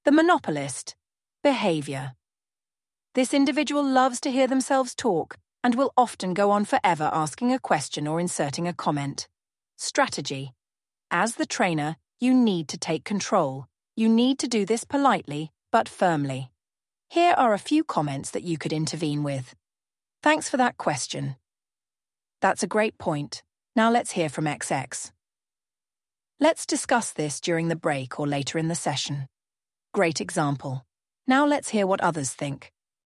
The monopolist. Behavior. This individual loves to hear themselves talk and will often go on forever asking a question or inserting a comment. Strategy. As the trainer, you need to take control. You need to do this politely, but firmly. Here are a few comments that you could intervene with. Thanks for that question. That's a great point. Now let's hear from XX. Let's discuss this during the break or later in the session. Great example. Now let's hear what others think.